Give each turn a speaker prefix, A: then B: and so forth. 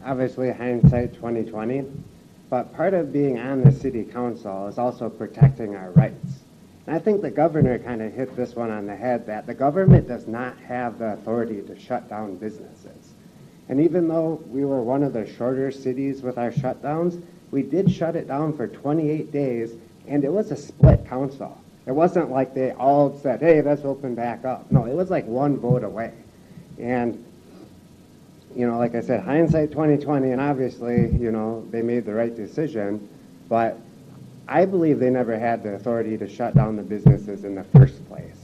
A: obviously hindsight 2020, but part of being on the city council is also protecting our rights. And I think the governor kind of hit this one on the head, that the government does not have the authority to shut down businesses. And even though we were one of the shorter cities with our shutdowns, we did shut it down for 28 days, and it was a split council. It wasn't like they all said, hey, let's open back up. No, it was like one vote away. And, you know, like I said, hindsight 2020, and obviously, you know, they made the right decision, but I believe they never had the authority to shut down the businesses in the first place.